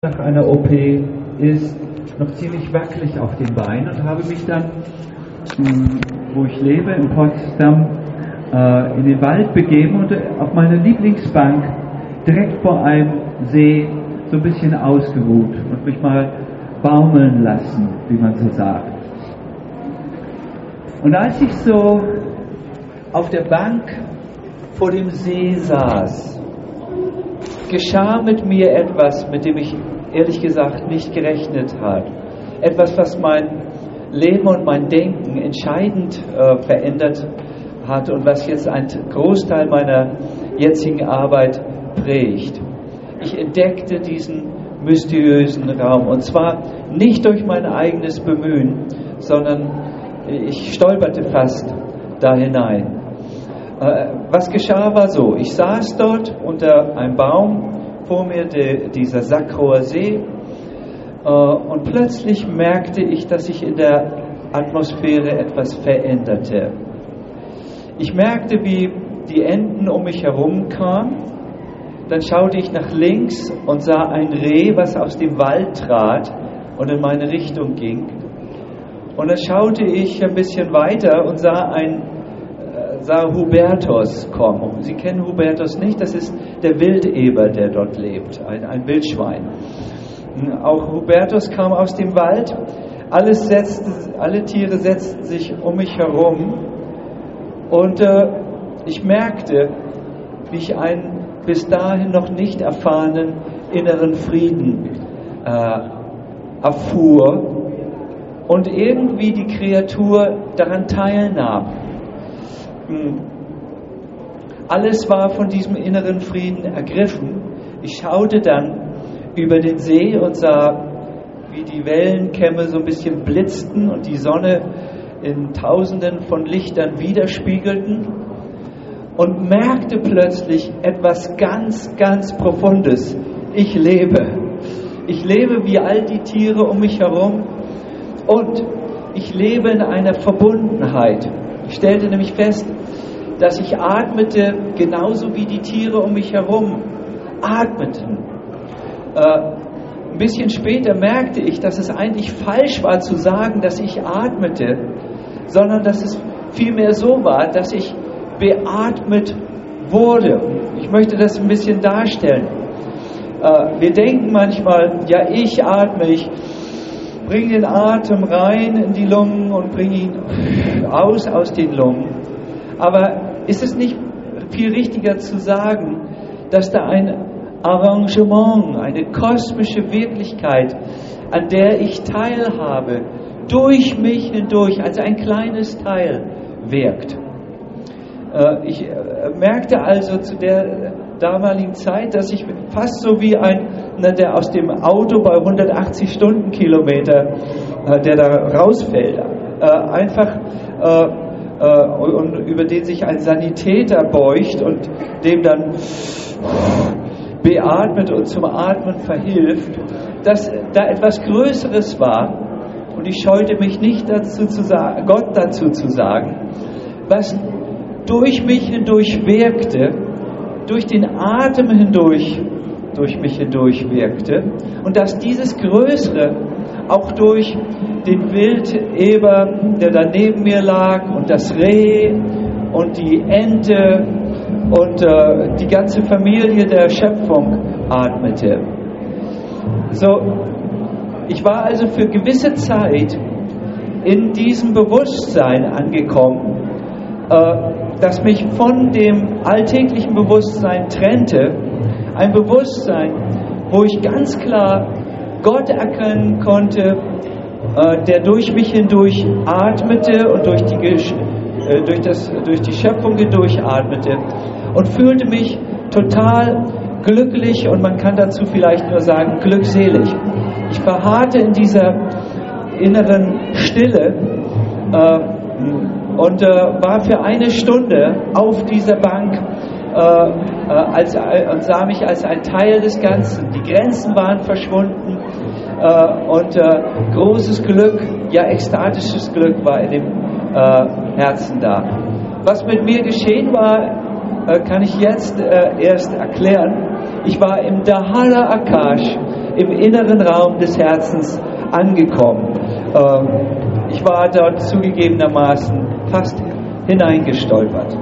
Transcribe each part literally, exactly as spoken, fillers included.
Nach einer O P ist noch ziemlich wackelig auf den Beinen und habe mich dann, wo ich lebe, in Potsdam, äh, in den Wald begeben und auf meine Lieblingsbank direkt vor einem See so ein bisschen ausgeruht und mich mal baumeln lassen, wie man so sagt. Und als ich so auf der Bank vor dem See saß, geschah mit mir etwas, mit dem ich ehrlich gesagt nicht gerechnet habe. Etwas, was mein Leben und mein Denken entscheidend äh, verändert hat und was jetzt einen Großteil meiner jetzigen Arbeit prägt. Ich entdeckte diesen mysteriösen Raum, und zwar nicht durch mein eigenes Bemühen, sondern ich stolperte fast da hinein. Was geschah war so: Ich saß dort unter einem Baum, vor mir de, dieser Sackroer See, und plötzlich merkte ich, dass sich in der Atmosphäre etwas veränderte. Ich merkte, wie die Enten um mich herum kamen. Dann schaute ich nach links und sah ein Reh, was aus dem Wald trat und in meine Richtung ging. Und dann schaute ich ein bisschen weiter und sah ein sah Hubertus kommen. Sie kennen Hubertus nicht, das ist der Wildeber, der dort lebt, ein, ein Wildschwein. Auch Hubertus kam aus dem Wald. Alles setzte, alle Tiere setzten sich um mich herum, und äh, ich merkte, wie ich einen bis dahin noch nicht erfahrenen inneren Frieden äh, erfuhr und irgendwie die Kreatur daran teilnahm. Alles war von diesem inneren Frieden ergriffen. Ich schaute dann über den See und sah, wie die Wellenkämme so ein bisschen blitzten und die Sonne in Tausenden von Lichtern widerspiegelten, und merkte plötzlich etwas ganz, ganz Profundes. Ich lebe. Ich lebe wie all die Tiere um mich herum, und ich lebe in einer Verbundenheit. Ich stellte nämlich fest, dass ich atmete, genauso wie die Tiere um mich herum atmeten. Äh, ein bisschen später merkte ich, dass es eigentlich falsch war zu sagen, dass ich atmete, sondern dass es vielmehr so war, dass ich beatmet wurde. Ich möchte das ein bisschen darstellen. Äh, wir denken manchmal, ja, ich atme, ich bringe den Atem rein in die Lungen und bringe ihn aus aus den Lungen. Aber ist es nicht viel richtiger zu sagen, dass da ein Arrangement, eine kosmische Wirklichkeit, an der ich teilhabe, durch mich hindurch als ein kleines Teil wirkt? Ich merkte also zu der damaligen Zeit, dass ich fast so wie ein, der aus dem Auto bei hundertachtzig Stundenkilometer, der da rausfällt, einfach und über den sich ein Sanitäter beugt und dem dann beatmet und zum Atmen verhilft, dass da etwas Größeres war, und ich scheute mich nicht dazu zu sagen, Gott dazu zu sagen, was durch mich hindurch wirkte, durch den Atem hindurch, durch mich hindurch wirkte, und dass dieses Größere auch durch den Wildeber, der da neben mir lag, und das Reh und die Ente und äh, die ganze Familie der Schöpfung atmete. So, ich war also für gewisse Zeit in diesem Bewusstsein angekommen, äh, das mich von dem alltäglichen Bewusstsein trennte, ein Bewusstsein, wo ich ganz klar Gott erkennen konnte, äh, der durch mich hindurch atmete und durch die, äh, durch, das, durch die Schöpfung hindurch atmete, und fühlte mich total glücklich, und man kann dazu vielleicht nur sagen, glückselig. Ich verharrte in dieser inneren Stille äh, und äh, war für eine Stunde auf dieser Bank äh, äh, als, äh, und sah mich als ein Teil des Ganzen. Die Grenzen waren verschwunden, äh, und äh, großes Glück, ja ekstatisches Glück war in dem äh, Herzen da. Was mit mir geschehen war, äh, kann ich jetzt äh, erst erklären. Ich war im Dahala Akash, im inneren Raum des Herzens angekommen. Ähm, ich war dort zugegebenermaßen fast hineingestolpert.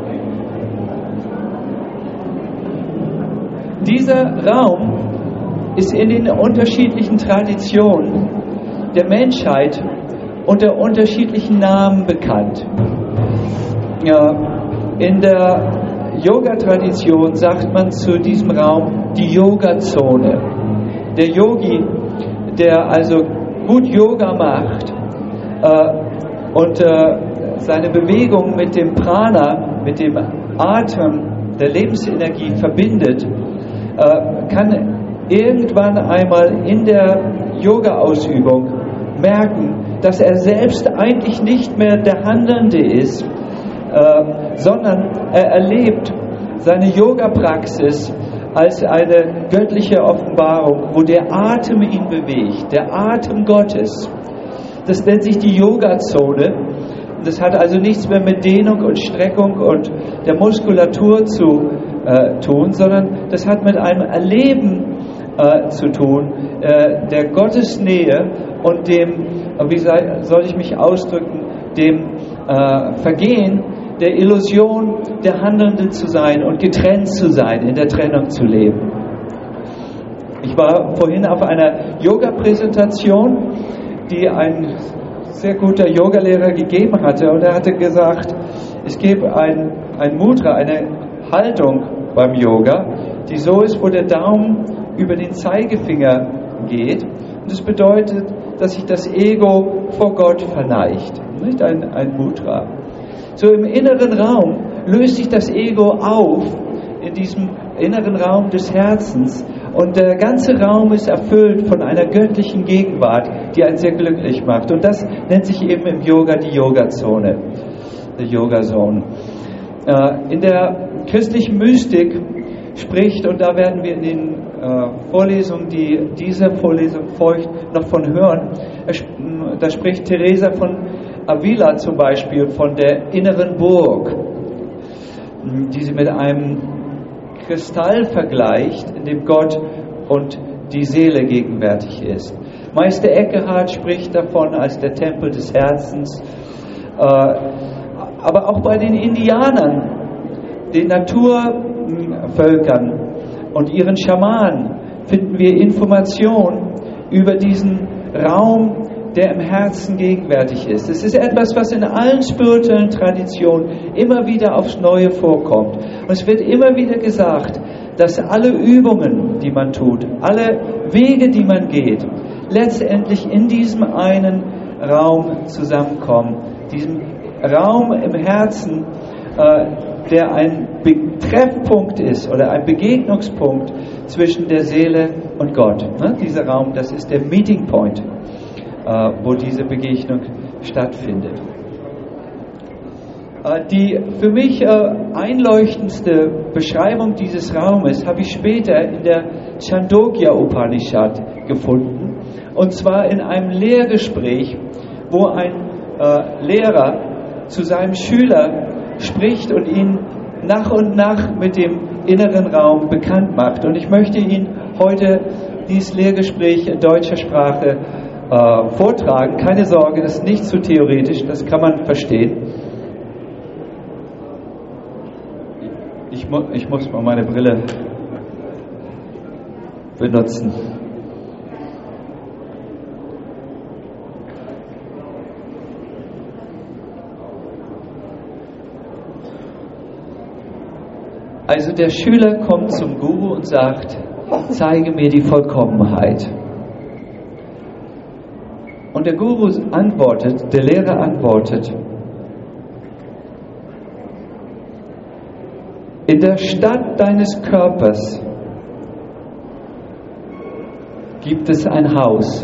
Dieser Raum ist in den unterschiedlichen Traditionen der Menschheit unter unterschiedlichen Namen bekannt. Ja, in der Yoga-Tradition sagt man zu diesem Raum die Yoga-Zone. Der Yogi, der also gut Yoga macht äh, und äh, seine Bewegung mit dem Prana, mit dem Atem der Lebensenergie verbindet, äh, kann irgendwann einmal in der Yoga-Ausübung merken, dass er selbst eigentlich nicht mehr der Handelnde ist, äh, sondern er erlebt seine Yoga-Praxis als eine göttliche Offenbarung, wo der Atem ihn bewegt, der Atem Gottes. Das nennt sich die Yoga-Zone. Das hat also nichts mehr mit Dehnung und Streckung und der Muskulatur zu äh, tun, sondern das hat mit einem Erleben äh, zu tun, äh, der Gottesnähe und dem, wie sei, soll ich mich ausdrücken, dem äh, Vergehen der Illusion, der Handelnde zu sein und getrennt zu sein, in der Trennung zu leben. Ich war vorhin auf einer Yoga-Präsentation, die ein sehr guter Yogalehrer gegeben hatte, und er hatte gesagt, es gäbe ein, ein Mudra, eine Haltung beim Yoga, die so ist, wo der Daumen über den Zeigefinger geht, und das bedeutet, dass sich das Ego vor Gott verneigt, nicht ein, ein Mudra. So im inneren Raum löst sich das Ego auf, in diesem inneren Raum des Herzens, und der ganze Raum ist erfüllt von einer göttlichen Gegenwart, die einen sehr glücklich macht. Und das nennt sich eben im Yoga die Yoga-Zone, die Yoga-Zone. Äh, in der christlichen Mystik spricht, und da werden wir in den äh, Vorlesungen, die diese Vorlesung folgt, noch von hören, er, da spricht Teresa von Avila zum Beispiel von der inneren Burg, die sie mit einem Kristall vergleicht, in dem Gott und die Seele gegenwärtig ist. Meister Eckhart spricht davon als der Tempel des Herzens. Äh, aber auch bei den Indianern, den Naturvölkern und ihren Schamanen finden wir Informationen über diesen Raum, der im Herzen gegenwärtig ist. Es ist etwas, was in allen spirituellen Traditionen immer wieder aufs Neue vorkommt. Und es wird immer wieder gesagt, dass alle Übungen, die man tut, alle Wege, die man geht, letztendlich in diesem einen Raum zusammenkommen. Diesem Raum im Herzen, äh, der ein Treffpunkt ist oder ein Begegnungspunkt zwischen der Seele und Gott. Ne? Dieser Raum, das ist der Meeting Point, äh, wo diese Begegnung stattfindet. Äh, die für mich äh, einleuchtendste Beschreibung dieses Raumes habe ich später in der Chandogya Upanishad gefunden, und zwar in einem Lehrgespräch, wo ein äh, Lehrer zu seinem Schüler spricht und ihn nach und nach mit dem inneren Raum bekannt macht. Und ich möchte Ihnen heute dieses Lehrgespräch in deutscher Sprache äh, vortragen. Keine Sorge, das ist nicht zu theoretisch, das kann man verstehen. Ich, mu- ich muss mal meine Brille benutzen. Also der Schüler kommt zum Guru und sagt, zeige mir die Vollkommenheit. Und der Guru antwortet, der Lehrer antwortet, in der Stadt deines Körpers gibt es ein Haus.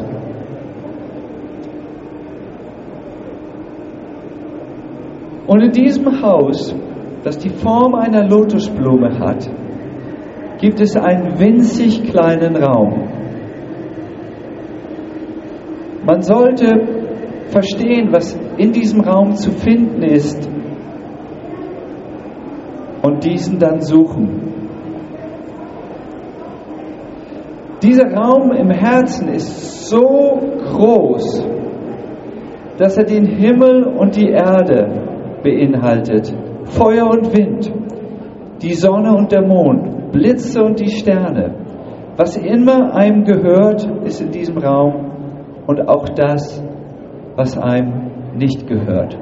Und in diesem Haus, das die Form einer Lotusblume hat, gibt es einen winzig kleinen Raum. Man sollte verstehen, was in diesem Raum zu finden ist, und diesen dann suchen. Dieser Raum im Herzen ist so groß, dass er den Himmel und die Erde beinhaltet, Feuer und Wind, die Sonne und der Mond, Blitze und die Sterne. Was immer einem gehört, ist in diesem Raum und auch das, was einem nicht gehört.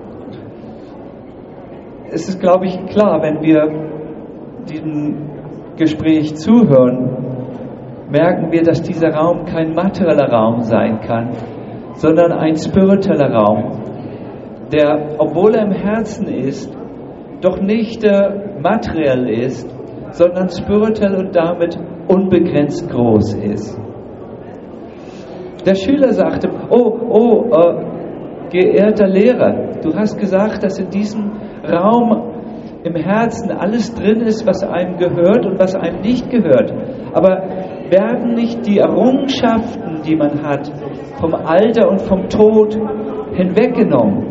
Es ist, glaube ich, klar, wenn wir diesem Gespräch zuhören, merken wir, dass dieser Raum kein materieller Raum sein kann, sondern ein spiritueller Raum, der, obwohl er im Herzen ist, doch nicht äh, materiell ist, sondern spirituell und damit unbegrenzt groß ist. Der Schüler sagte, oh, oh, äh, geehrter Lehrer, du hast gesagt, dass in diesem Raum im Herzen alles drin ist, was einem gehört und was einem nicht gehört. Aber werden nicht die Errungenschaften, die man hat, vom Alter und vom Tod hinweggenommen?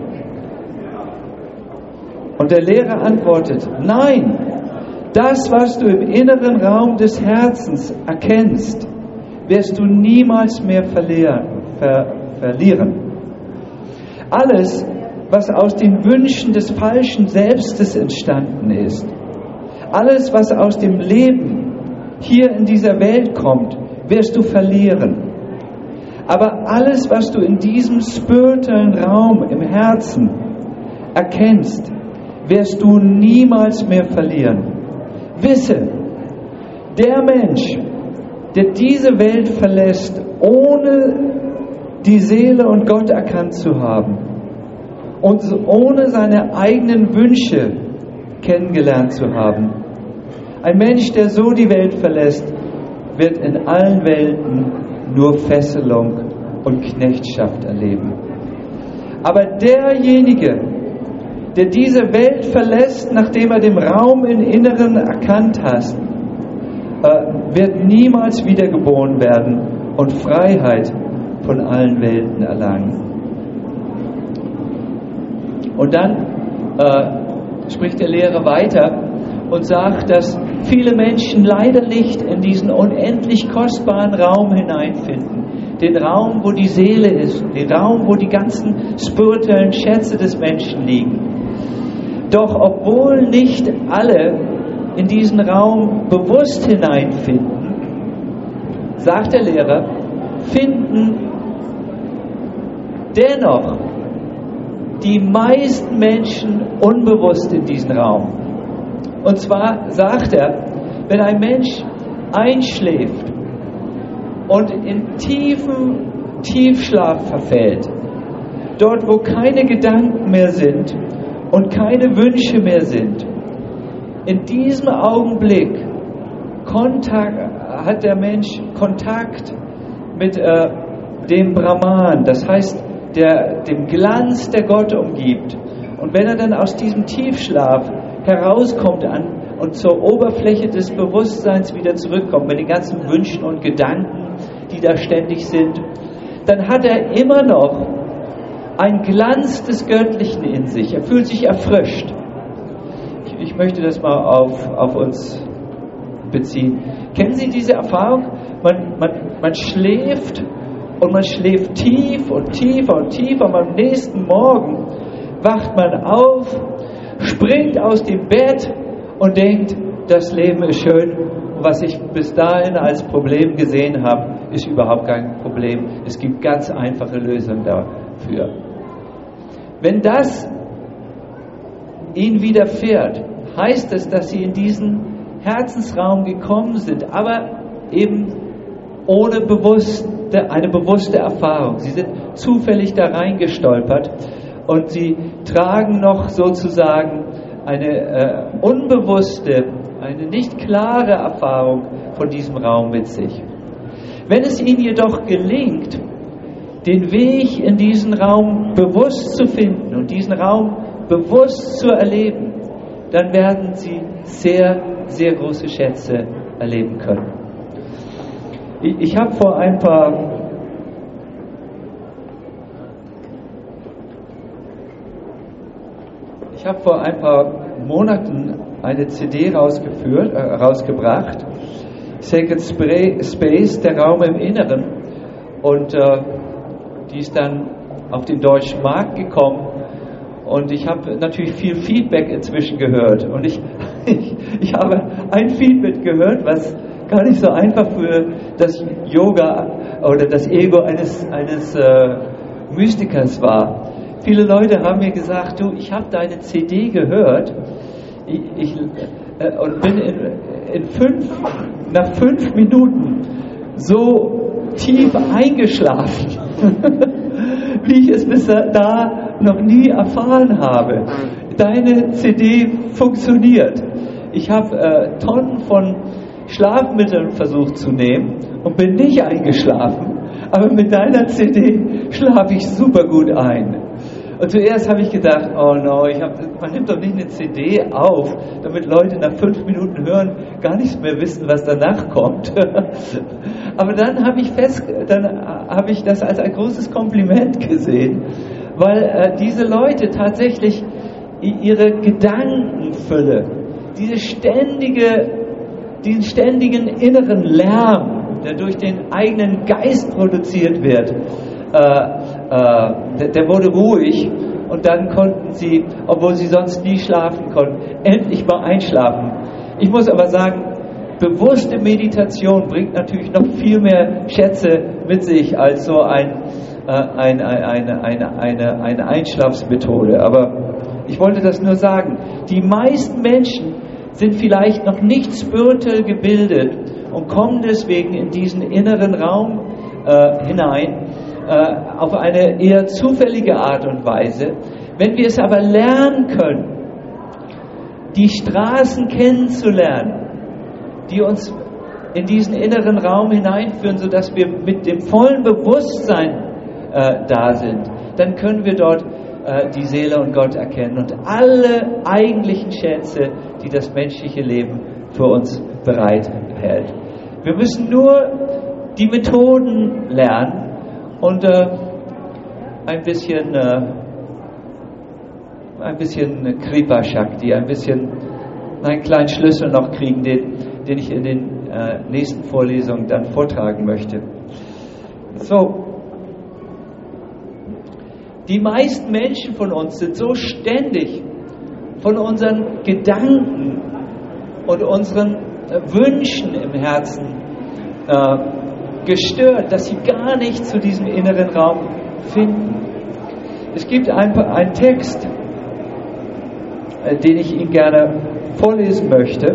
Und der Lehrer antwortet, nein, das, was du im inneren Raum des Herzens erkennst, wirst du niemals mehr verlieren. Ver, verlieren. Alles, was aus den Wünschen des falschen Selbstes entstanden ist, alles, was aus dem Leben hier in dieser Welt kommt, wirst du verlieren. Aber alles, was du in diesem spirituellen Raum im Herzen erkennst, wirst du niemals mehr verlieren. Wisse, der Mensch, der diese Welt verlässt, ohne die Seele und Gott erkannt zu haben und ohne seine eigenen Wünsche kennengelernt zu haben, ein Mensch, der so die Welt verlässt, wird in allen Welten nur Fesselung und Knechtschaft erleben. Aber derjenige, der diese Welt verlässt, nachdem er den Raum im Inneren erkannt hat, wird niemals wiedergeboren werden und Freiheit von allen Welten erlangen. Und dann äh, spricht der Lehrer weiter und sagt, dass viele Menschen leider nicht in diesen unendlich kostbaren Raum hineinfinden. Den Raum, wo die Seele ist, den Raum, wo die ganzen spirituellen Schätze des Menschen liegen. Doch obwohl nicht alle in diesen Raum bewusst hineinfinden, sagt der Lehrer, finden dennoch die meisten Menschen unbewusst in diesen Raum. Und zwar sagt er, wenn ein Mensch einschläft und in tiefen Tiefschlaf verfällt, dort wo keine Gedanken mehr sind und keine Wünsche mehr sind, in diesem Augenblick Kontakt, hat der Mensch Kontakt mit äh, dem Brahman, das heißt der, dem Glanz, der Gott umgibt. Und wenn er dann aus diesem Tiefschlaf herauskommt an, und zur Oberfläche des Bewusstseins wieder zurückkommt, mit den ganzen Wünschen und Gedanken, die da ständig sind, dann hat er immer noch einen Glanz des Göttlichen in sich. Er fühlt sich erfrischt. Ich, ich möchte das mal auf, auf uns beziehen. Kennen Sie diese Erfahrung? Man, man, man schläft und man schläft tief und tiefer und tiefer und am nächsten Morgen wacht man auf, springt aus dem Bett und denkt, das Leben ist schön. Und was ich bis dahin als Problem gesehen habe, ist überhaupt kein Problem. Es gibt ganz einfache Lösungen dafür. Wenn das Ihnen widerfährt, heißt es, dass Sie in diesen Herzensraum gekommen sind, aber eben ohne bewusste, eine bewusste Erfahrung. Sie sind zufällig da reingestolpert und Sie tragen noch sozusagen eine äh, unbewusste, eine nicht klare Erfahrung von diesem Raum mit sich. Wenn es Ihnen jedoch gelingt, den Weg in diesen Raum bewusst zu finden und diesen Raum bewusst zu erleben, dann werden Sie sehr, sehr große Schätze erleben können. Ich, ich habe vor ein paar Ich habe vor ein paar Monaten eine C D rausgeführt, äh, rausgebracht Sacred Space, der Raum im Inneren. Und äh, die ist dann auf den deutschen Markt gekommen. Und ich habe natürlich viel Feedback inzwischen gehört. Und ich, ich, ich habe ein Feedback gehört, was gar nicht so einfach für das Yoga oder das Ego eines, eines äh, Mystikers war. Viele Leute haben mir gesagt, du, ich habe deine C D gehört ich, ich, äh, und bin in, in fünf, nach fünf Minuten so tief eingeschlafen, wie ich es bis da noch nie erfahren habe. Deine C D funktioniert. Ich habe äh, Tonnen von Schlafmitteln versucht zu nehmen und bin nicht eingeschlafen, aber mit deiner C D schlafe ich super gut ein. Und zuerst habe ich gedacht, oh no, ich hab, man nimmt doch nicht eine C D auf, damit Leute nach fünf Minuten hören, gar nichts mehr wissen, was danach kommt. Aber dann habe ich fest, dann habe ich das als ein großes Kompliment gesehen, weil äh, diese Leute tatsächlich ihre Gedankenfülle, diese ständige, diesen ständigen inneren Lärm, der durch den eigenen Geist produziert wird, äh, äh, der, der wurde ruhig und dann konnten sie, obwohl sie sonst nie schlafen konnten, endlich mal einschlafen. Ich muss aber sagen, bewusste Meditation bringt natürlich noch viel mehr Schätze mit sich als so ein, äh, ein, ein, eine, eine, eine, eine Einschlafsmethode. Aber ich wollte das nur sagen. Die meisten Menschen sind vielleicht noch nicht spirituell gebildet und kommen deswegen in diesen inneren Raum äh, hinein äh, auf eine eher zufällige Art und Weise. Wenn wir es aber lernen können, die Straßen kennenzulernen, die uns in diesen inneren Raum hineinführen, sodass wir mit dem vollen Bewusstsein äh, da sind, dann können wir dort äh, die Seele und Gott erkennen und alle eigentlichen Schätze, die das menschliche Leben für uns bereithält. Wir müssen nur die Methoden lernen und äh, ein bisschen äh, ein bisschen Kripa Shakti, ein bisschen einen kleinen Schlüssel noch kriegen, den, den ich in den äh, nächsten Vorlesungen dann vortragen möchte. So, die meisten Menschen von uns sind so ständig von unseren Gedanken und unseren äh, Wünschen im Herzen äh, gestört, dass sie gar nicht zu diesem inneren Raum finden. Es gibt einen Text, äh, den ich Ihnen gerne vorlesen möchte.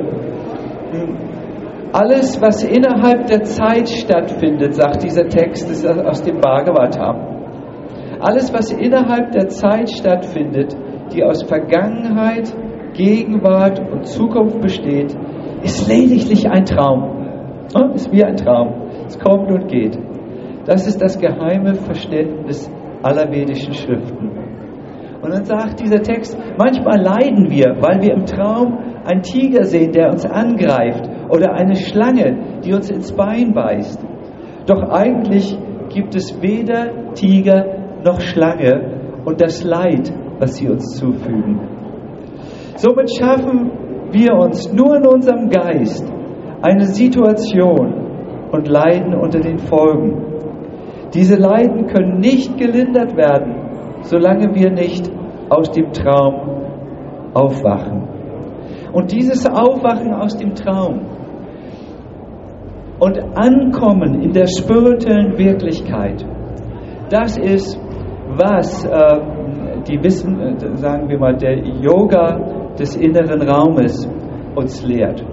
Alles, was innerhalb der Zeit stattfindet, sagt dieser Text, ist aus dem Bhagavatam. Alles, was innerhalb der Zeit stattfindet, die aus Vergangenheit, Gegenwart und Zukunft besteht, ist lediglich ein Traum. Ist wie ein Traum. Es kommt und geht. Das ist das geheime Verständnis aller vedischen Schriften. Und dann sagt dieser Text, manchmal leiden wir, weil wir im Traum einen Tiger sehen, der uns angreift, oder eine Schlange, die uns ins Bein beißt. Doch eigentlich gibt es weder Tiger noch Schlange und das Leid, was sie uns zufügen. Somit schaffen wir uns nur in unserem Geist eine Situation und leiden unter den Folgen. Diese Leiden können nicht gelindert werden, solange wir nicht aus dem Traum aufwachen. Und dieses Aufwachen aus dem Traum und Ankommen in der spirituellen Wirklichkeit, das ist, was äh, die Wissen, äh, sagen wir mal, der Yoga des inneren Raumes uns lehrt.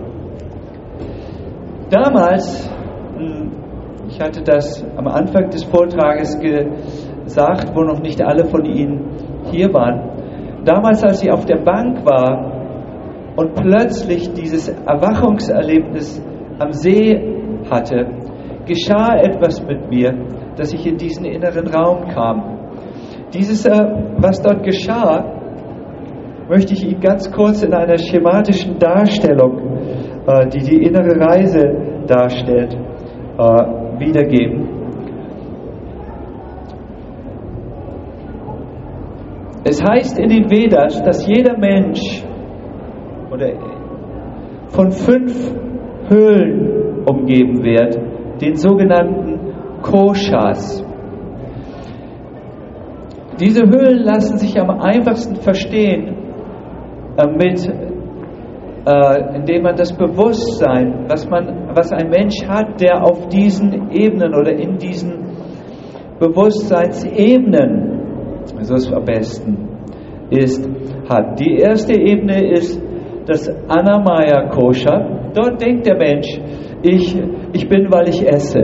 Damals, ich hatte das am Anfang des Vortrages gesagt, wo noch nicht alle von Ihnen hier waren, damals, als ich auf der Bank war und plötzlich dieses Erwachungserlebnis am See hatte, geschah etwas mit mir, dass ich in diesen inneren Raum kam. Dieses, was dort geschah, möchte ich Ihnen ganz kurz in einer schematischen Darstellung, die die innere Reise darstellt, wiedergeben. Es heißt in den Vedas, dass jeder Mensch oder von fünf Höhlen umgeben wird, den sogenannten Koshas. Diese Hüllen lassen sich am einfachsten verstehen, äh, mit, äh, indem man das Bewusstsein, was, man, was ein Mensch hat, der auf diesen Ebenen oder in diesen Bewusstseinsebenen, so ist es am besten, ist, hat. Die erste Ebene ist das Annamaya Kosha. Dort denkt der Mensch, ich, ich bin, weil ich esse.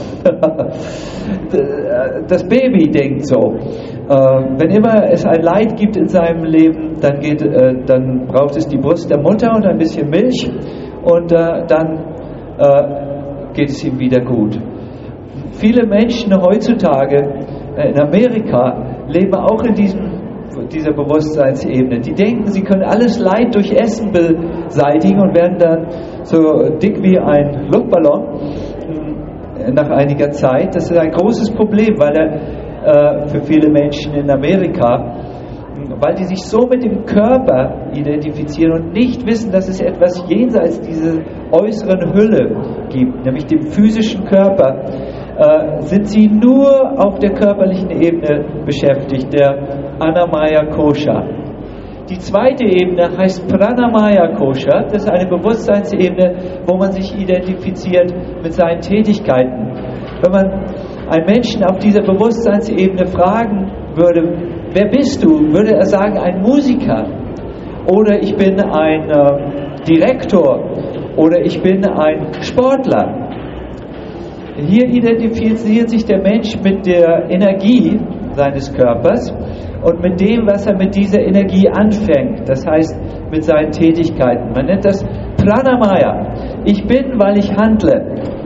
Das Baby denkt so. Wenn immer es ein Leid gibt in seinem Leben, dann, geht, dann braucht es die Brust der Mutter und ein bisschen Milch und dann geht es ihm wieder gut. Viele Menschen heutzutage in Amerika leben auch in diesem, dieser Bewusstseinsebene. Die denken, sie können alles Leid durch Essen beseitigen und werden dann so dick wie ein Luftballon nach einiger Zeit. Das ist ein großes Problem, weil er, äh, für viele Menschen in Amerika, weil die sich so mit dem Körper identifizieren und nicht wissen, dass es etwas jenseits dieser äußeren Hülle gibt, nämlich dem physischen Körper, äh, sind sie nur auf der körperlichen Ebene beschäftigt, der Annamaya Kosha. Die zweite Ebene heißt Pranamaya Kosha. Das ist eine Bewusstseinsebene, wo man sich identifiziert mit seinen Tätigkeiten. Wenn man einen Menschen auf dieser Bewusstseinsebene fragen würde, wer bist du, würde er sagen, ein Musiker. Oder ich bin ein äh, Direktor. Oder ich bin ein Sportler. Hier identifiziert sich der Mensch mit der Energie seines Körpers und mit dem, was er mit dieser Energie anfängt, das heißt mit seinen Tätigkeiten. Man nennt das Pranamaya. Ich bin, weil ich handle.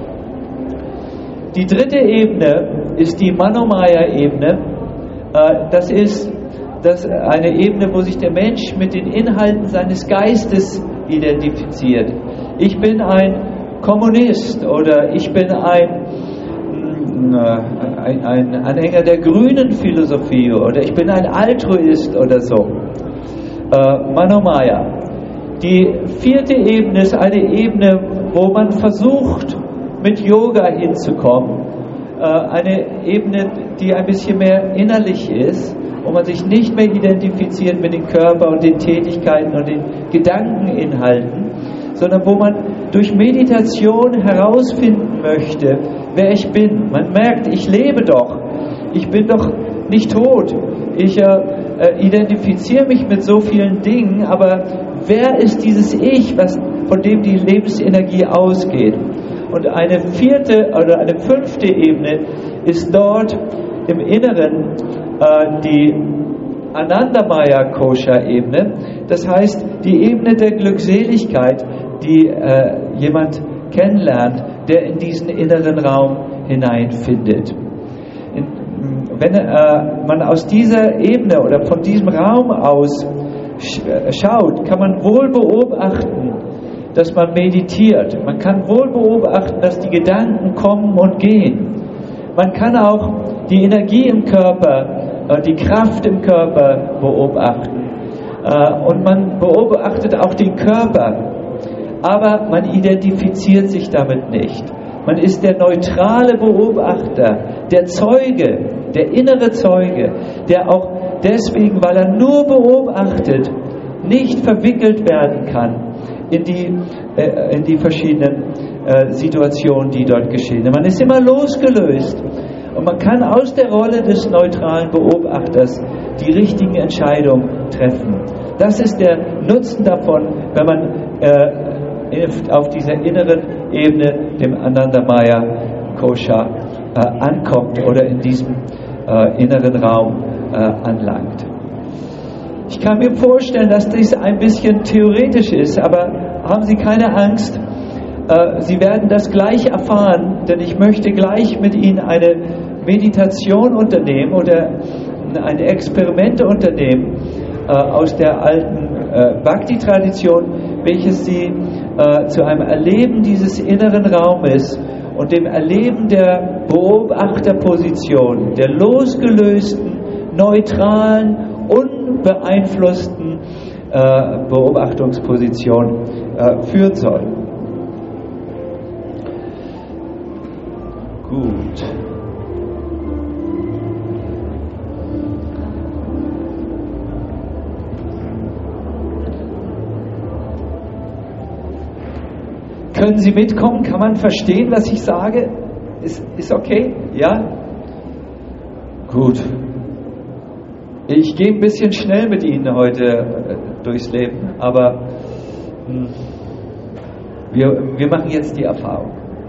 Die dritte Ebene ist die Manomaya-Ebene. Das ist das eine Ebene, wo sich der Mensch mit den Inhalten seines Geistes identifiziert. Ich bin ein Kommunist oder ich bin ein Ein, ein Anhänger der grünen Philosophie oder ich bin ein Altruist oder so. Äh, Manomaya. Die vierte Ebene ist eine Ebene, wo man versucht, mit Yoga hinzukommen. Äh, eine Ebene, die ein bisschen mehr innerlich ist, wo man sich nicht mehr identifiziert mit dem Körper und den Tätigkeiten und den Gedankeninhalten, sondern wo man durch Meditation herausfinden möchte, wer ich bin. Man merkt, ich lebe doch. Ich bin doch nicht tot. Ich äh, identifiziere mich mit so vielen Dingen, aber wer ist dieses Ich, was, von dem die Lebensenergie ausgeht? Und eine vierte oder eine fünfte Ebene ist dort im Inneren äh, die Anandamaya Kosha Ebene. Das heißt, die Ebene der Glückseligkeit, die äh, jemand kennenlernt, der in diesen inneren Raum hineinfindet. In, wenn äh, man aus dieser Ebene oder von diesem Raum aus sch- schaut, kann man wohl beobachten, dass man meditiert. Man kann wohl beobachten, dass die Gedanken kommen und gehen. Man kann auch die Energie im Körper, äh, die Kraft im Körper beobachten. Äh, und man beobachtet auch den Körper. Aber man identifiziert sich damit nicht. Man ist der neutrale Beobachter, der Zeuge, der innere Zeuge, der auch deswegen, weil er nur beobachtet, nicht verwickelt werden kann in die, äh, in die verschiedenen äh, Situationen, die dort geschehen. Man ist immer losgelöst und man kann aus der Rolle des neutralen Beobachters die richtigen Entscheidungen treffen. Das ist der Nutzen davon, wenn man äh, auf dieser inneren Ebene, dem Anandamaya Kosha, äh, ankommt oder in diesem äh, inneren Raum äh, anlangt. Ich kann mir vorstellen, dass dies ein bisschen theoretisch ist, aber haben Sie keine Angst, äh, Sie werden das gleich erfahren, denn ich möchte gleich mit Ihnen eine Meditation unternehmen oder ein Experiment unternehmen äh, aus der alten äh, Bhakti-Tradition, welches Sie äh, zu einem Erleben dieses inneren Raumes und dem Erleben der Beobachterposition, der losgelösten, neutralen, unbeeinflussten äh, Beobachtungsposition äh, führen soll. Können Sie mitkommen? Kann man verstehen, was ich sage? Ist, ist okay? Ja? Gut. Ich gehe ein bisschen schnell mit Ihnen heute äh, durchs Leben, aber mh, wir, wir machen jetzt die Erfahrung.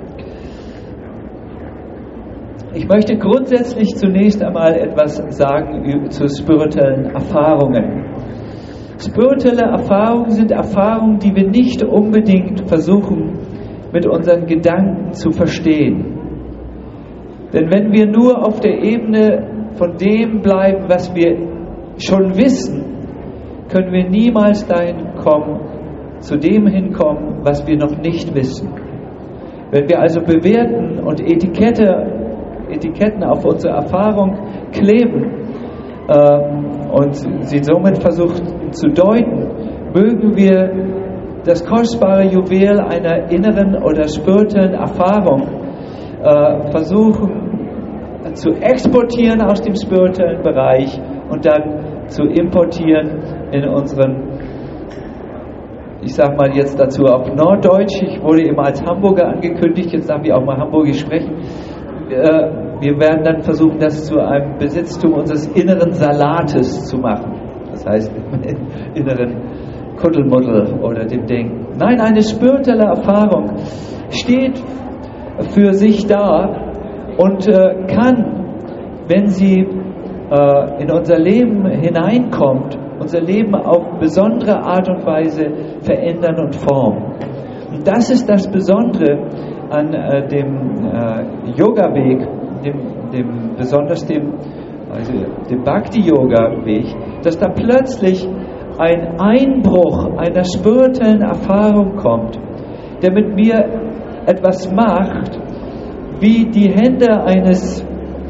Ich möchte grundsätzlich zunächst einmal etwas sagen zu spirituellen Erfahrungen. Spirituelle Erfahrungen sind Erfahrungen, die wir nicht unbedingt versuchen, mit unseren Gedanken zu verstehen. Denn wenn wir nur auf der Ebene von dem bleiben, was wir schon wissen, können wir niemals dahin kommen, zu dem hinkommen, was wir noch nicht wissen. Wenn wir also bewerten und Etikette, Etiketten auf unsere Erfahrung kleben äh, und sie somit versuchen zu deuten, mögen wir das kostbare Juwel einer inneren oder spirituellen Erfahrung äh, versuchen zu exportieren aus dem spirituellen Bereich und dann zu importieren in unseren, ich sag mal jetzt dazu auf Norddeutsch, ich wurde immer als Hamburger angekündigt, jetzt darf ich auch mal Hamburgisch sprechen. Äh, wir werden dann versuchen, das zu einem Besitztum unseres inneren Salates zu machen. Das heißt, inneren Kuddelmuddel oder dem Ding. Nein, eine spirituelle Erfahrung steht für sich da und äh, kann, wenn sie äh, in unser Leben hineinkommt, unser Leben auf besondere Art und Weise verändern und formen. Und das ist das Besondere an äh, dem äh, Yoga-Weg, dem, dem, besonders dem, also dem Bhakti-Yoga-Weg, dass da plötzlich ein Einbruch einer spirituellen Erfahrung kommt, der mit mir etwas macht, wie die Hände eines,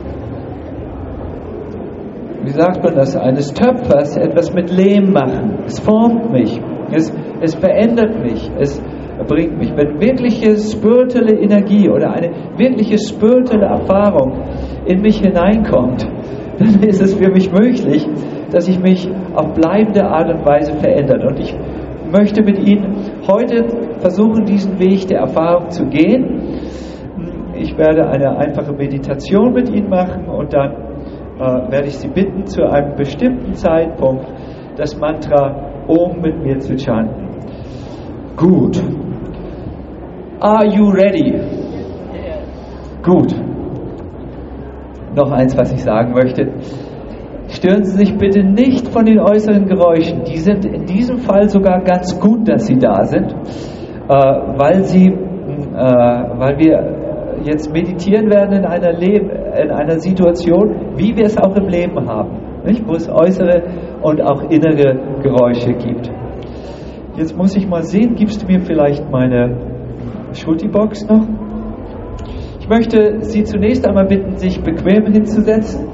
wie sagt man das, eines Töpfers etwas mit Lehm machen. Es formt mich, es, es verändert mich, es bringt mich. Wenn wirkliche spirituelle Energie oder eine wirkliche spirituelle Erfahrung in mich hineinkommt, dann ist es für mich möglich, dass ich mich auf bleibende Art und Weise verändert. Und ich möchte mit Ihnen heute versuchen, diesen Weg der Erfahrung zu gehen. Ich werde eine einfache Meditation mit Ihnen machen und dann äh, werde ich Sie bitten, zu einem bestimmten Zeitpunkt das Mantra Om mit mir zu chanten. Gut. Are you ready? Gut. Noch eins, was ich sagen möchte. Stören Sie sich bitte nicht von den äußeren Geräuschen. Die sind in diesem Fall sogar ganz gut, dass sie da sind, äh, weil sie, äh, weil wir jetzt meditieren werden in einer, Leb- in einer Situation, wie wir es auch im Leben haben, nicht? Wo es äußere und auch innere Geräusche gibt. Jetzt muss ich mal sehen, gibst du mir vielleicht meine Shruti-Box noch? Ich möchte Sie zunächst einmal bitten, sich bequem hinzusetzen.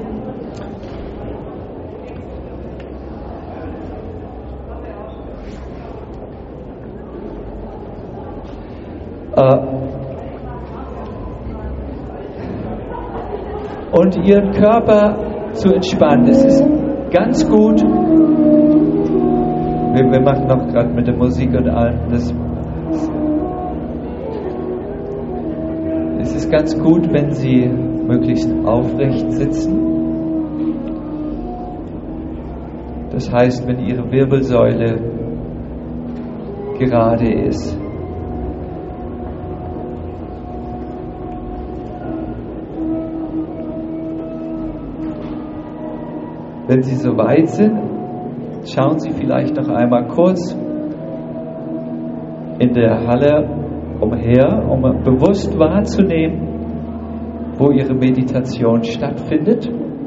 Und Ihren Körper zu entspannen. Es ist ganz gut. Wir, wir machen noch gerade mit der Musik und allem. Das, es ist ganz gut, wenn Sie möglichst aufrecht sitzen. Das heißt, wenn Ihre Wirbelsäule gerade ist. Wenn Sie soweit sind, schauen Sie vielleicht noch einmal kurz in der Halle umher, um bewusst wahrzunehmen, wo Ihre Meditation stattfindet.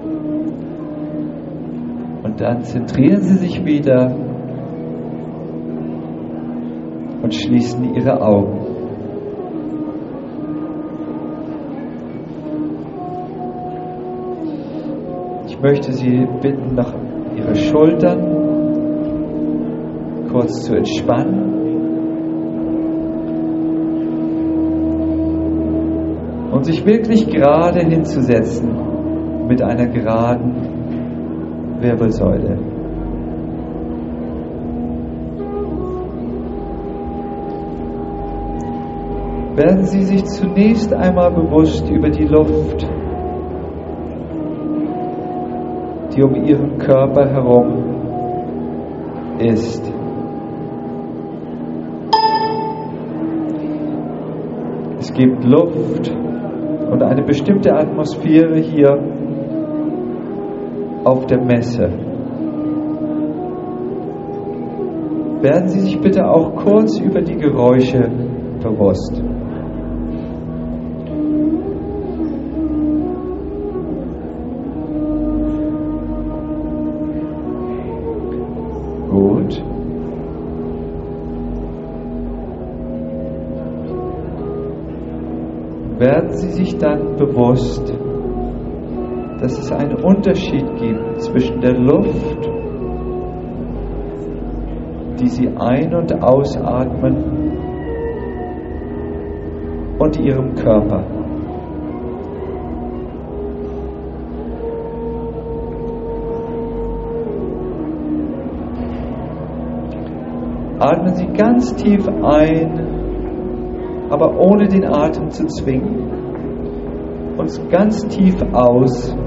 Und dann zentrieren Sie sich wieder und schließen Ihre Augen. Ich möchte Sie bitten, noch Ihre Schultern kurz zu entspannen. Und sich wirklich gerade hinzusetzen mit einer geraden Wirbelsäule. werden Sie sich zunächst einmal bewusst über die Luft, die um Ihren Körper herum ist. Es gibt Luft und eine bestimmte Atmosphäre hier auf der Messe. Werden Sie sich bitte auch kurz über die Geräusche bewusst. Gut. Werden Sie sich dann bewusst, dass es einen Unterschied gibt zwischen der Luft, die Sie ein- und ausatmen, und Ihrem Körper. Atmen Sie ganz tief ein, aber ohne den Atem zu zwingen. Und ganz tief aus.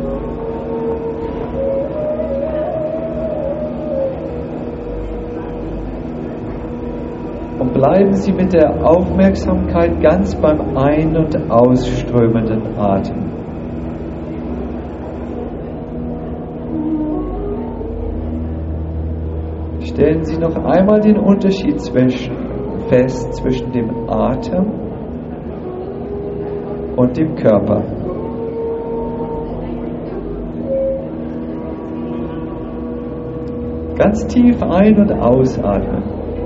Und bleiben Sie mit der Aufmerksamkeit ganz beim ein- und ausströmenden Atem. Stellen Sie noch einmal den Unterschied zwischen, fest zwischen dem Atem und dem Körper. Ganz tief ein- und ausatmen.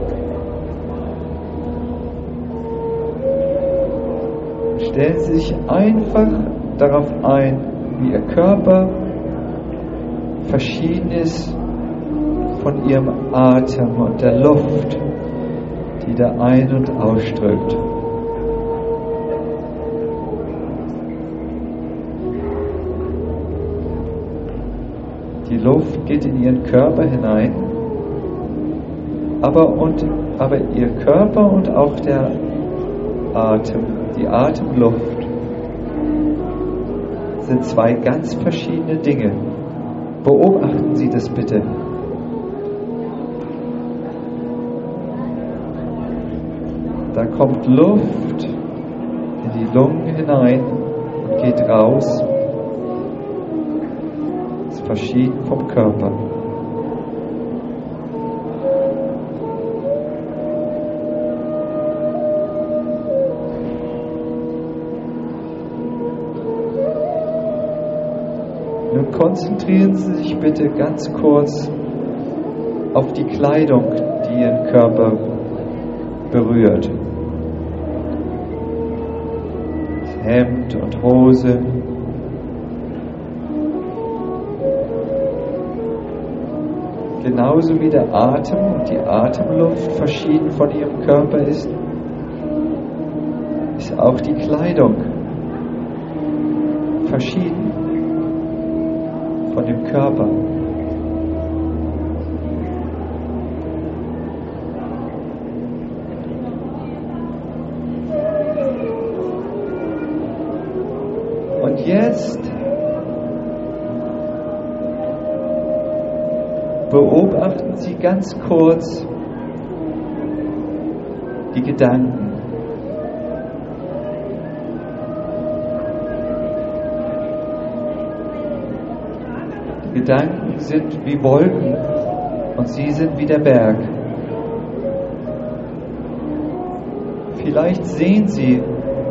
Stellen Sie sich einfach darauf ein, wie Ihr Körper verschieden ist von Ihrem Atem und der Luft, die da ein- und ausströmt. Die Luft geht in Ihren Körper hinein, aber, und, aber Ihr Körper und auch der Atem, die Atemluft, sind zwei ganz verschiedene Dinge. Beobachten Sie das bitte. Da kommt Luft in die Lungen hinein und geht raus. Ist verschieden vom Körper. Nun konzentrieren Sie sich bitte ganz kurz auf die Kleidung, die Ihren Körper berührt. Hemd und Hose. Genauso wie der Atem und die Atemluft verschieden von Ihrem Körper ist, ist auch die Kleidung verschieden von dem Körper. Und jetzt beobachten Sie ganz kurz die Gedanken. Die Gedanken sind wie Wolken und Sie sind wie der Berg. Vielleicht sehen Sie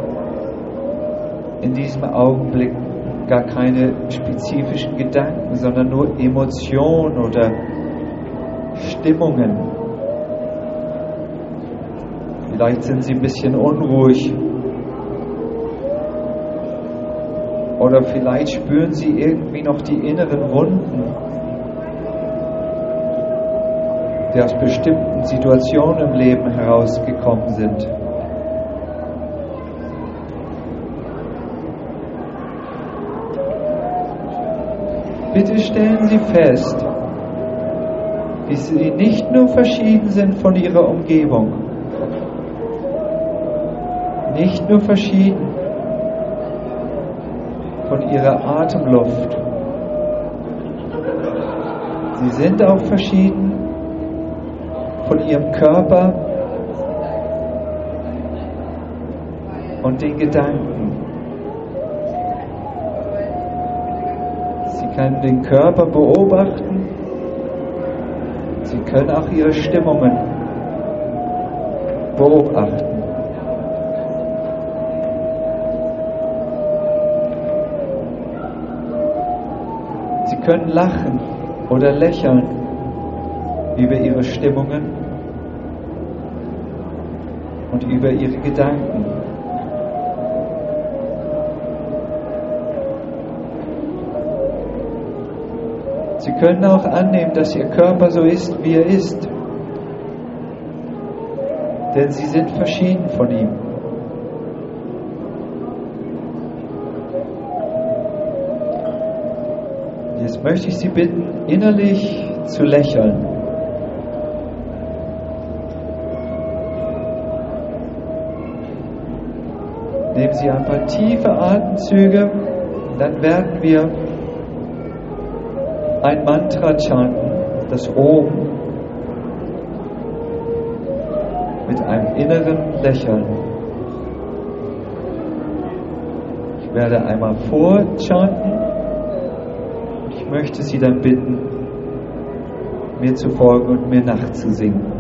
in diesem Augenblick gar keine spezifischen Gedanken, sondern nur Emotionen oder Stimmungen. Vielleicht sind Sie ein bisschen unruhig. Oder vielleicht spüren Sie irgendwie noch die inneren Wunden, die aus bestimmten Situationen im Leben herausgekommen sind. Bitte stellen Sie fest, wie Sie nicht nur verschieden sind von Ihrer Umgebung, nicht nur verschieden von ihrer Atemluft, sie sind auch verschieden von ihrem Körper und den Gedanken. Sie können den Körper beobachten, sie können auch ihre Stimmungen beobachten. Sie können lachen oder lächeln über ihre Stimmungen und über ihre Gedanken. Sie können auch annehmen, dass Ihr Körper so ist, wie er ist. Denn Sie sind verschieden von ihm. Jetzt möchte ich Sie bitten, innerlich zu lächeln. Nehmen Sie ein paar tiefe Atemzüge, dann werden wir ein Mantra chanten, das Om, mit einem inneren Lächeln. Ich werde einmal vorchanten. Ich möchte Sie dann bitten, mir zu folgen und mir nachzusingen.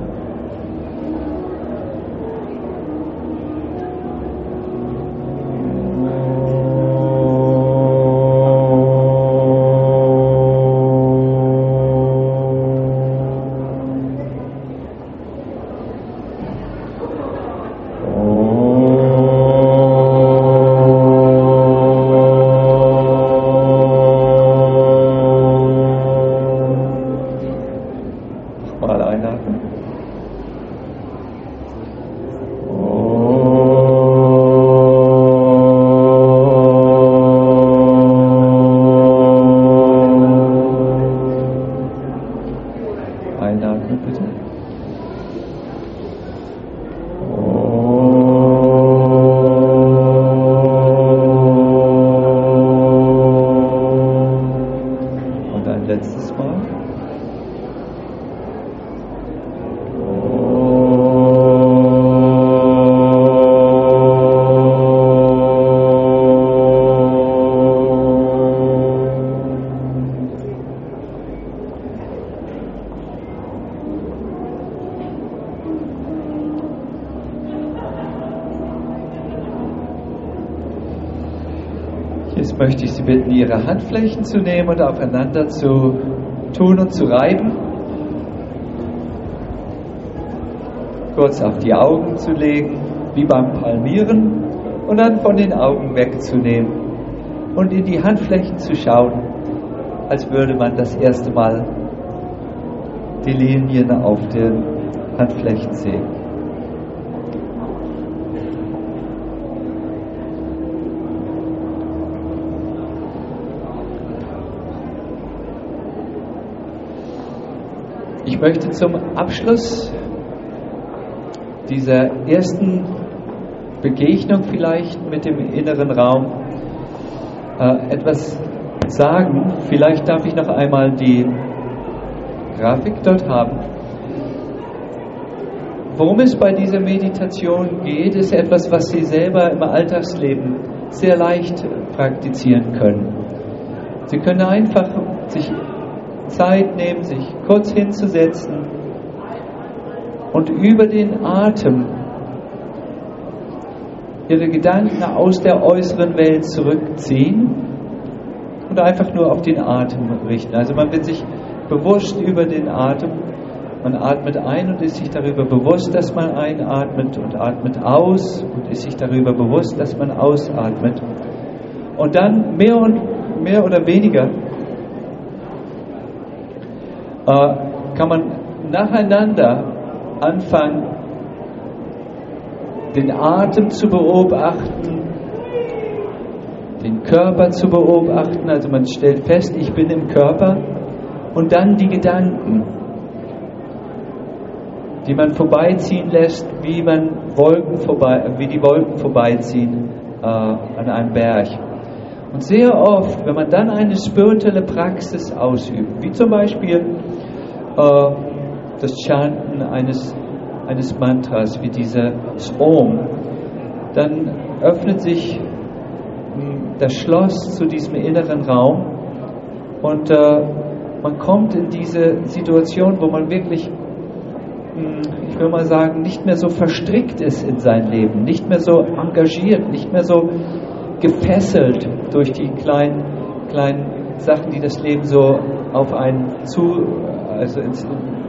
Jetzt möchte ich Sie bitten, Ihre Handflächen zu nehmen und aufeinander zu tun und zu reiben. Kurz auf die Augen zu legen, wie beim Palmieren, und dann von den Augen wegzunehmen und in die Handflächen zu schauen, als würde man das erste Mal die Linien auf den Handflächen sehen. Ich möchte zum Abschluss dieser ersten Begegnung vielleicht mit dem inneren Raum äh, etwas sagen. Vielleicht darf ich noch einmal die Grafik dort haben. Worum es bei dieser Meditation geht, ist etwas, was Sie selber im Alltagsleben sehr leicht praktizieren können. Sie können einfach sich Zeit nehmen, sich kurz hinzusetzen und über den Atem Ihre Gedanken aus der äußeren Welt zurückziehen und einfach nur auf den Atem richten. Also man wird sich bewusst über den Atem, man atmet ein und ist sich darüber bewusst, dass man einatmet, und atmet aus und ist sich darüber bewusst, dass man ausatmet. Und dann mehr und mehr oder weniger äh, kann man nacheinander anfangen, den Atem zu beobachten, den Körper zu beobachten. Also man stellt fest, ich bin im Körper, und dann die Gedanken. die man vorbeiziehen lässt, wie man Wolken vorbei, wie die Wolken vorbeiziehen äh, an einem Berg. Und sehr oft, wenn man dann eine spirituelle Praxis ausübt, wie zum Beispiel äh, das Chanten eines, eines Mantras, wie dieses Om, dann öffnet sich mh, das Schloss zu diesem inneren Raum und äh, man kommt in diese Situation, wo man wirklich, mh, ich will mal sagen, nicht mehr so verstrickt ist in sein Leben, nicht mehr so engagiert, nicht mehr so gefesselt durch die kleinen, kleinen Sachen, die das Leben so auf einen zu, also ins,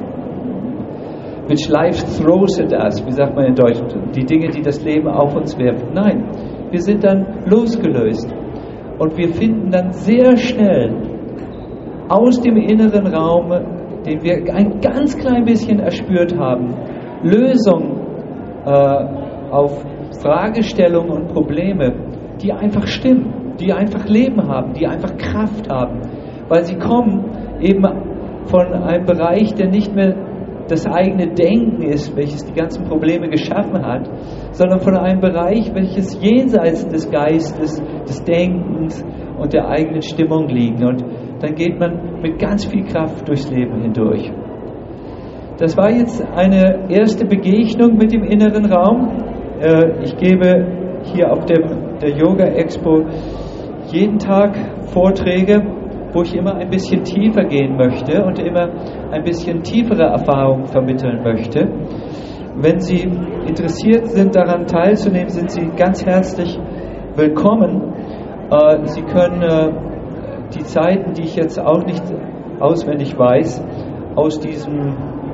which life throws at us, wie sagt man in Deutsch, die Dinge, die das Leben auf uns wirft. Nein, wir sind dann losgelöst und wir finden dann sehr schnell aus dem inneren Raum, den wir ein ganz klein bisschen erspürt haben, Lösungen äh, auf Fragestellungen und Probleme, die einfach stimmen, die einfach Leben haben, die einfach Kraft haben, weil sie kommen eben von einem Bereich, der nicht mehr das eigene Denken ist, welches die ganzen Probleme geschaffen hat, sondern von einem Bereich, welches jenseits des Geistes, des Denkens und der eigenen Stimmung liegt. Und dann geht man mit ganz viel Kraft durchs Leben hindurch. Das war jetzt eine erste Begegnung mit dem inneren Raum. Ich gebe hier auf dem, der Yoga Expo jeden Tag Vorträge, wo ich immer ein bisschen tiefer gehen möchte und immer ein bisschen tiefere Erfahrungen vermitteln möchte. Wenn Sie interessiert sind, daran teilzunehmen, sind Sie ganz herzlich willkommen. Sie können die Zeiten, die ich jetzt auch nicht auswendig weiß, aus diesem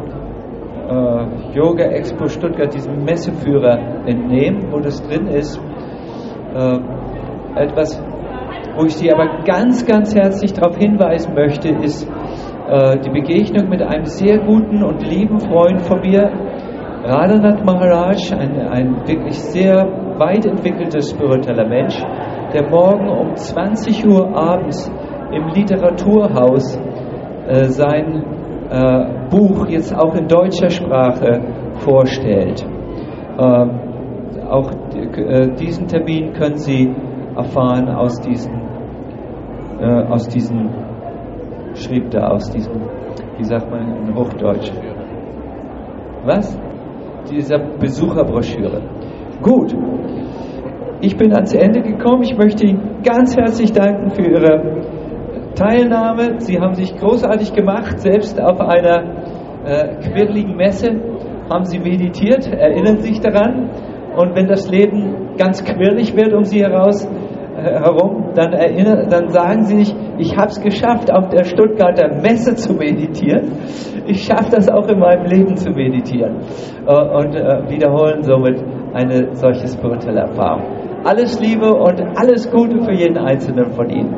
Yoga Expo Stuttgart, diesem Messeführer entnehmen, wo das drin ist. Etwas, wo ich Sie aber ganz, ganz herzlich darauf hinweisen möchte, ist äh, die Begegnung mit einem sehr guten und lieben Freund von mir, Radhanath Maharaj, ein, ein wirklich sehr weit entwickelter spiritueller Mensch, der morgen um zwanzig Uhr abends im Literaturhaus äh, sein äh, Buch jetzt auch in deutscher Sprache vorstellt. Äh, auch äh, diesen Termin können Sie erfahren aus diesen, äh, aus diesen schrieb da, aus diesem, wie sagt man in Hochdeutsch? Was? Dieser Besucherbroschüre. Gut. Ich bin ans Ende gekommen. Ich möchte Ihnen ganz herzlich danken für Ihre Teilnahme. Sie haben sich großartig gemacht. Selbst auf einer äh, quirligen Messe haben Sie meditiert. Erinnern Sie sich daran? Und wenn das Leben ganz quirlig wird um Sie heraus, äh, herum, dann, erinnern, dann sagen Sie sich, ich habe es geschafft, auf der Stuttgarter Messe zu meditieren. Ich schaffe das auch in meinem Leben zu meditieren. Äh, und äh, wiederholen somit eine solche spirituelle Erfahrung. Alles Liebe und alles Gute für jeden Einzelnen von Ihnen.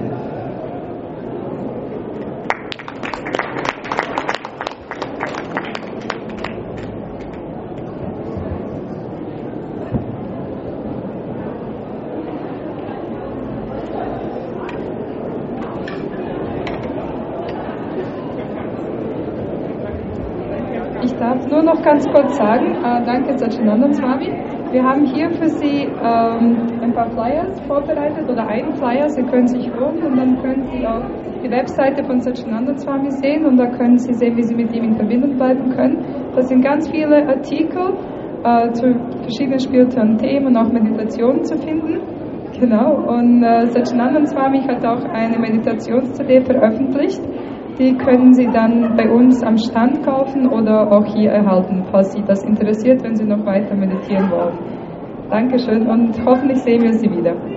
Ich darf nur noch ganz kurz sagen, äh, danke Satchidananda Swami. Wir haben hier für Sie ähm, ein paar Flyers vorbereitet oder einen Flyer. Sie können sich holen und dann können Sie auch die Webseite von Satchidananda Swami sehen und da können Sie sehen, wie Sie mit ihm in Verbindung bleiben können. Das sind ganz viele Artikel äh, zu verschiedenen spirituellen Themen und auch Meditationen zu finden. Genau, und äh, Satchidananda Swami hat auch eine Meditations-C D veröffentlicht. Die können Sie dann bei uns am Stand kaufen oder auch hier erhalten, falls Sie das interessiert, wenn Sie noch weiter meditieren wollen. Dankeschön und hoffentlich sehen wir Sie wieder.